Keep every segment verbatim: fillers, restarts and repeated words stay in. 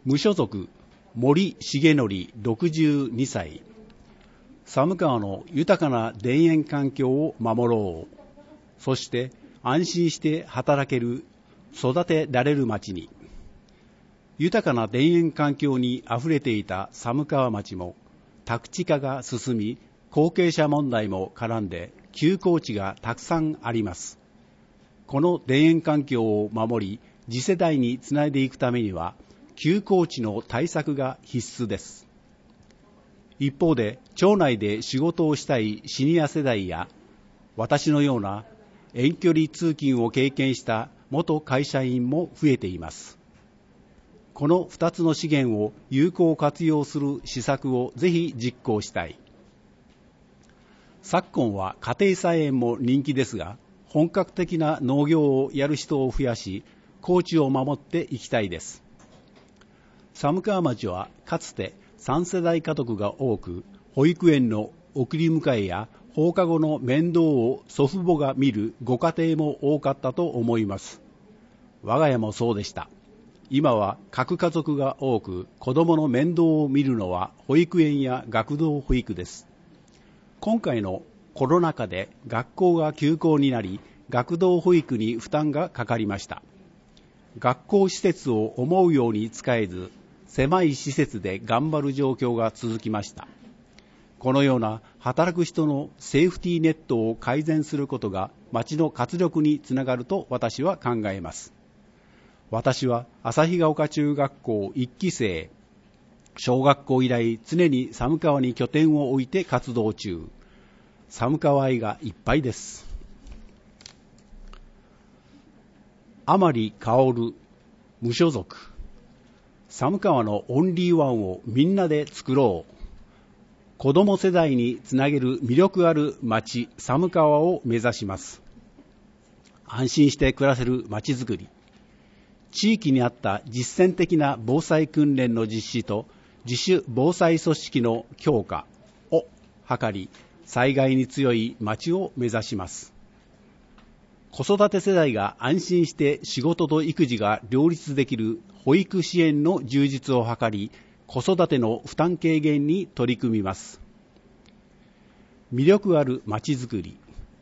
無所属森重則ろくじゅうにさい。寒川の豊かな田園環境を守ろう。そして安心して働ける、育てられる町に。豊かな田園環境にあふれていた寒川町も宅地化が進み、後継者問題も絡んで休耕地がたくさんあります。この田園環境を守り、次世代につないでいくためには休耕地の対策が必須です。一方で町内で仕事をしたいシニア世代や私のような遠距離通勤を経験した元会社員も増えています。このふたつの資源を有効活用する施策をぜひ実行したい。昨今は家庭菜園も人気ですが、本格的な農業をやる人を増やし、高地を守っていきたいです。寒川町はかつてさん世代家族が多く、保育園の送り迎えや放課後の面倒を祖父母が見るご家庭も多かったと思います。我が家もそうでした。今は核家族が多く、子供の面倒を見るのは保育園や学童保育です。今回のコロナ禍で学校が休校になり、学童保育に負担がかかりました。学校施設を思うように使えず、狭い施設で頑張る状況が続きました。このような働く人のセーフティーネットを改善することが町の活力につながると私は考えます。私は旭ヶ丘中学校いっき生、小学校以来常に寒川に拠点を置いて活動中。寒川愛がいっぱいです。甘利薫、無所属。寒川のオンリーワンをみんなで作ろう。子ども世代につなげる魅力ある町、寒川を目指します。安心して暮らせる町づくり。地域にあった実践的な防災訓練の実施と自主防災組織の強化を図り、災害に強い町を目指します。子育て世代が安心して仕事と育児が両立できる保育支援の充実を図り、子育ての負担軽減に取り組みます。魅力あるまちづくり。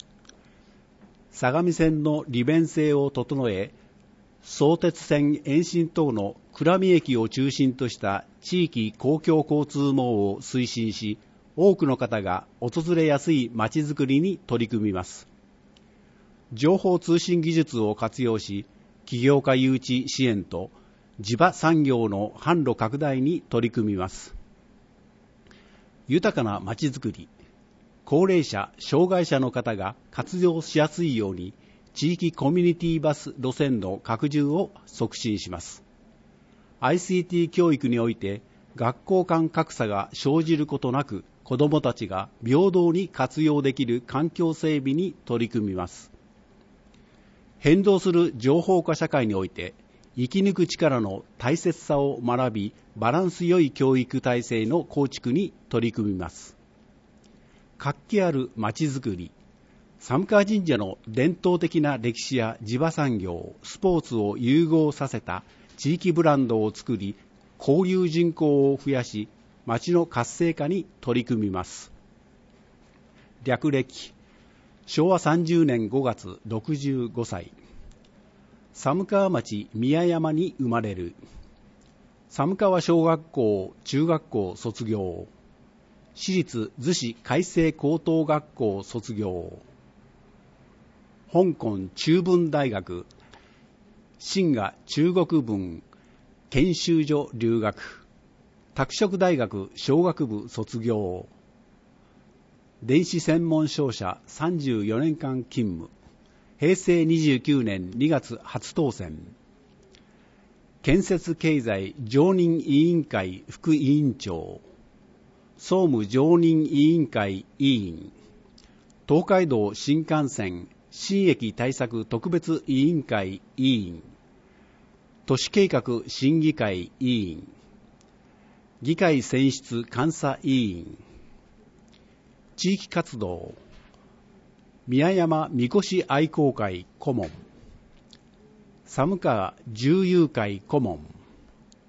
相模線の利便性を整え、相鉄線延伸等の倉見駅を中心とした地域公共交通網を推進し、多くの方が訪れやすいまちづくりに取り組みます。情報通信技術を活用し、起業家誘致支援と地場産業の販路拡大に取り組みます。豊かなまちづくり。高齢者、障害者の方が活用しやすいように、地域コミュニティバス路線の拡充を促進します。アイシーティー 教育において、学校間格差が生じることなく、子どもたちが平等に活用できる環境整備に取り組みます。変動する情報化社会において、生き抜く力の大切さを学び、バランス良い教育体制の構築に取り組みます。活気あるまちづくり。寒川神社の伝統的な歴史や地場産業、スポーツを融合させた地域ブランドを作り、交流人口を増やし、町の活性化に取り組みます。略歴。しょうわさんじゅうねんごがつろくじゅうごさい。寒川町宮山に生まれる。寒川小学校、中学校卒業。私立逗子開成高等学校卒業。香港中文大学、新華中国文研修所留学。拓殖大学商学部卒業。電子専門商社さんじゅうよねんかん勤務。へいせいにじゅうきゅうねんにがつ初当選。建設経済常任委員会副委員長。総務常任委員会委員。東海道新幹線新駅対策特別委員会委員。都市計画審議会委員。議会選出監査委員。地域活動。宮山みこし愛好会顧問。寒川獣友会顧問。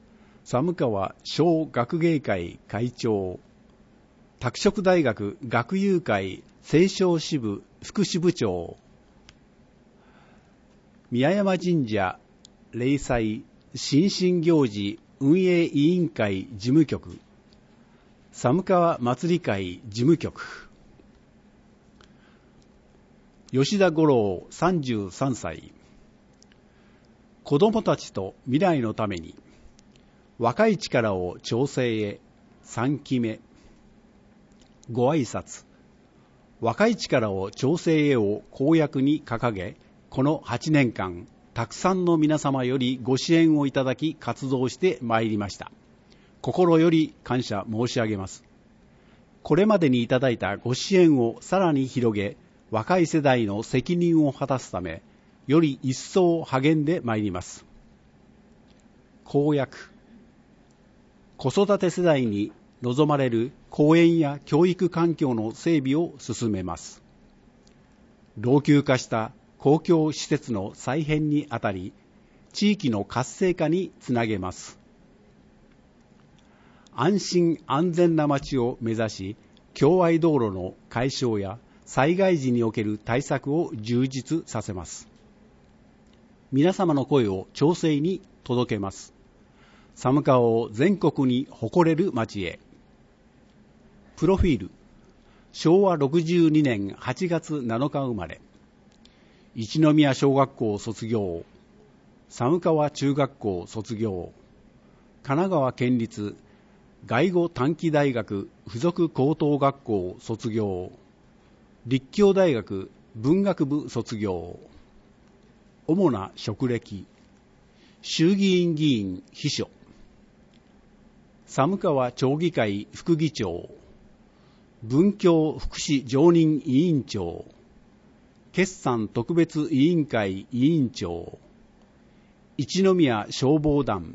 寒川小学芸会会長、拓殖大学学友会青少支部副支部長、宮山神社例祭新進行事運営委員会事務局、寒川祭り会事務局、吉田五郎さんじゅうさんさい、子どもたちと未来のために若い力を調整へさんきめ、ご挨拶、若い力を調整へを公約に掲げ、このはちねんかんたくさんの皆様よりご支援をいただき活動してまいりました。心より感謝申し上げます。これまでにいただいたご支援をさらに広げ、若い世代の責任を果たすため、より一層励んでまいります。公約、子育て世代に望まれる公園や教育環境の整備を進めます。老朽化した公共施設の再編にあたり、地域の活性化につなげます。安心安全な街を目指し、共愛道路の解消や災害時における対策を充実させます。皆様の声を町政に届けます。寒川を全国に誇れる街へ。プロフィール、しょうわろくじゅうにねんはちがつなのか生まれ、一宮小学校卒業、寒川中学校卒業、神奈川県立外語短期大学附属高等学校卒業、立教大学文学部卒業、主な職歴、衆議院議員秘書、寒川町議会副議長、文教福祉常任委員長、決算特別委員会委員長、一宮消防団、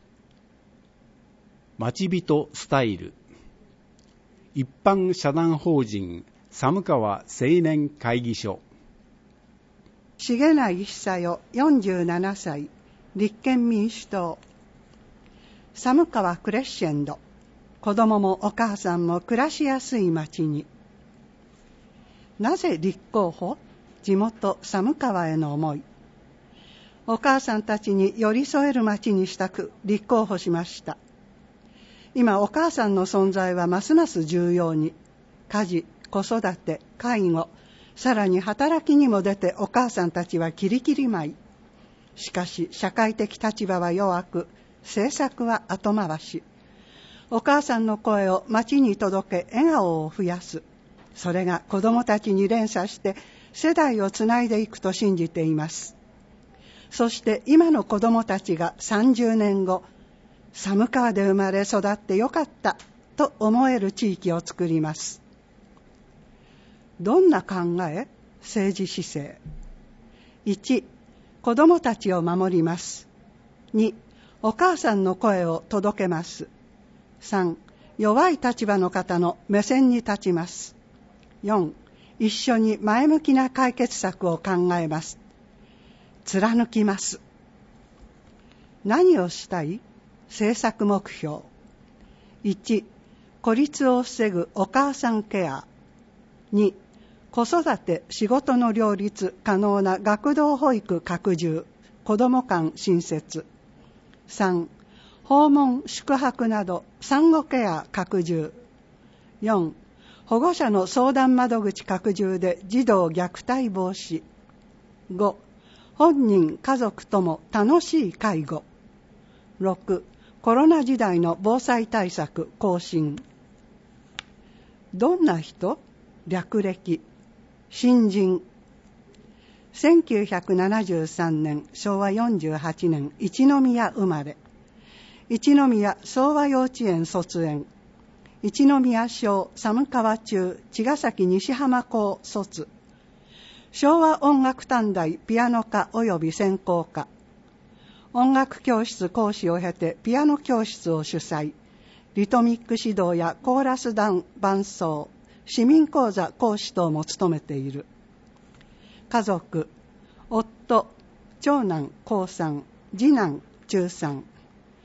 町人スタイル、一般社団法人寒川青年会議所。 重内久代よんじゅうななさい、立憲民主党。寒川クレッシェンド、子供もお母さんも暮らしやすい町に。なぜ立候補？地元寒川への思い。お母さんたちに寄り添える町にしたく立候補しました。今お母さんの存在はますます重要に、家事、子育て、介護、さらに働きにも出てお母さんたちはキリキリ舞い。しかし社会的立場は弱く、政策は後回し。お母さんの声を町に届け笑顔を増やす。それが子どもたちに連鎖して世代をつないでいくと信じています。そして今の子どもたちがさんじゅうねんご、寒川で生まれ育ってよかったと思える地域を作ります。どんな考え、政治姿勢。いち、子どもたちを守ります。に、お母さんの声を届けます。さん、弱い立場の方の目線に立ちます。よん、一緒に前向きな解決策を考えます。貫きます。何をしたい？政策目標。いち、孤立を防ぐお母さんケア。に、子育て・仕事の両立可能な学童保育拡充、子ども館新設。さん、訪問・宿泊など産後ケア拡充。よん、保護者の相談窓口拡充で児童虐待防止。ご、本人家族とも楽しい介護。ろく、コロナ時代の防災対策更新。どんな人？略歴。新人。せんきゅうひゃくななじゅうさんねん、しょうわよんじゅうはちねん、一宮生まれ。一宮昭和幼稚園卒園。一宮小寒川中茅ヶ崎西浜校卒。昭和音楽短大ピアノ科及び専攻科。音楽教室講師を経てピアノ教室を主催。リトミック指導やコーラス団伴奏、市民講座講師等も務めている。家族、夫、長男高さん、次男中さん。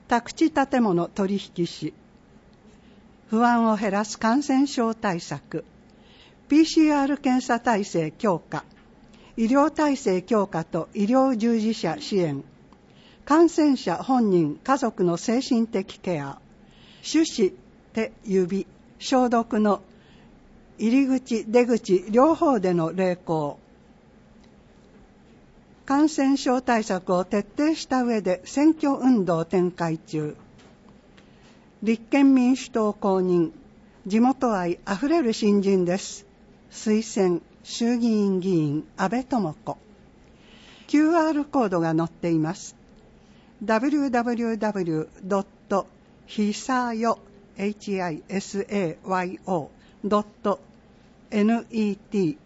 宅地建物取引士、不安を減らす感染症対策、ピーシーアール 検査体制強化、医療体制強化と医療従事者支援、感染者本人家族の精神的ケア、手指手指消毒の入り口出口両方での励行、感染症対策を徹底した上で選挙運動展開中。立憲民主党公認、地元愛あふれる新人です。推薦衆議院議員安倍智子。キューアール コードが載っています。ダブリューダブリューダブリュードットひさよドットネット